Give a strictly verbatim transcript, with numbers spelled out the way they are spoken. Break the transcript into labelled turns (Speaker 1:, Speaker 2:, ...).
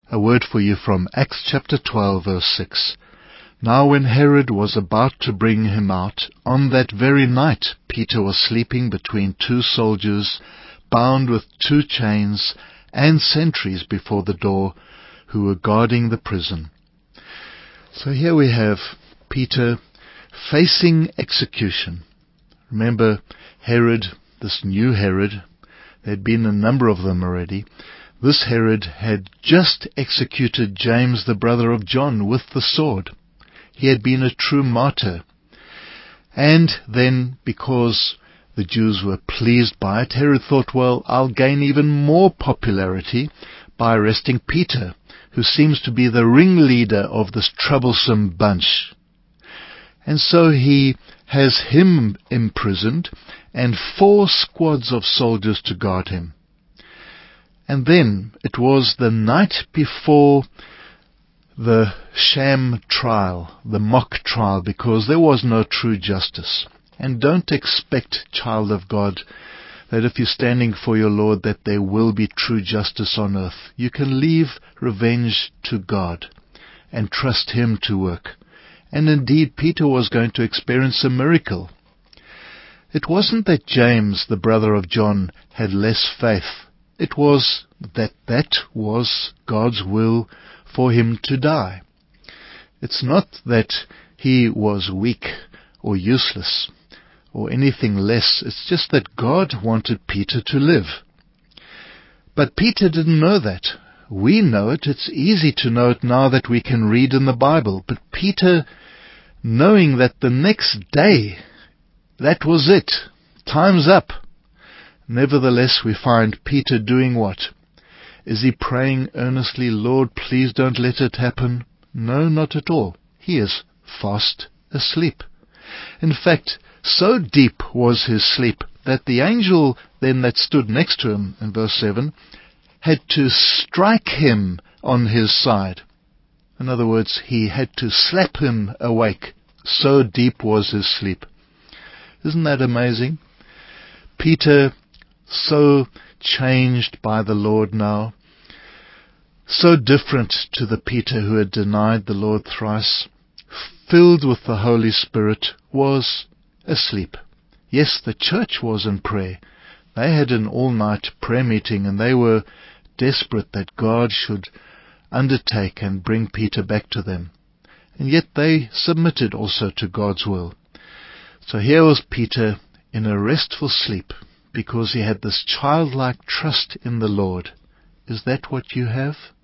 Speaker 1: A word for you from Acts chapter twelve, verse six. Now when Herod was about to bring him out, on that very night Peter was sleeping between two soldiers, bound with two chains, and sentries before the door, who were guarding the prison. So here we have Peter facing execution. Remember, Herod, this new Herod, there had been a number of them already. This Herod had just executed James, the brother of John, with the sword. He had been a true martyr. And then, because the Jews were pleased by it, Herod thought, well, I'll gain even more popularity by arresting Peter, who seems to be the ringleader of this troublesome bunch. And so he has him imprisoned and four squads of soldiers to guard him. And then it was the night before the sham trial, the mock trial, because there was no true justice. And don't expect, child of God, that if you're standing for your Lord, that there will be true justice on earth. You can leave revenge to God and trust Him to work. And indeed, Peter was going to experience a miracle. It wasn't that James, the brother of John, had less faith. It was that that was God's will for him to die. It's not that he was weak or useless or anything less. It's just that God wanted Peter to live. But Peter didn't know that. We know it. It's easy to know it now that we can read in the Bible. But Peter, knowing that the next day, that was it. Time's up. Nevertheless, we find Peter doing what? Is he praying earnestly, Lord, please don't let it happen? No, not at all. He is fast asleep. In fact, so deep was his sleep that the angel then that stood next to him, in verse seven, had to strike him on his side. In other words, he had to slap him awake. So deep was his sleep. Isn't that amazing? Peter, so changed by the Lord now, so different to the Peter who had denied the Lord thrice, filled with the Holy Spirit, was asleep. Yes, the church was in prayer. They had an all-night prayer meeting, and they were desperate that God should undertake and bring Peter back to them. And yet they submitted also to God's will. So here was Peter in a restful sleep, because he had this childlike trust in the Lord. Is that what you have?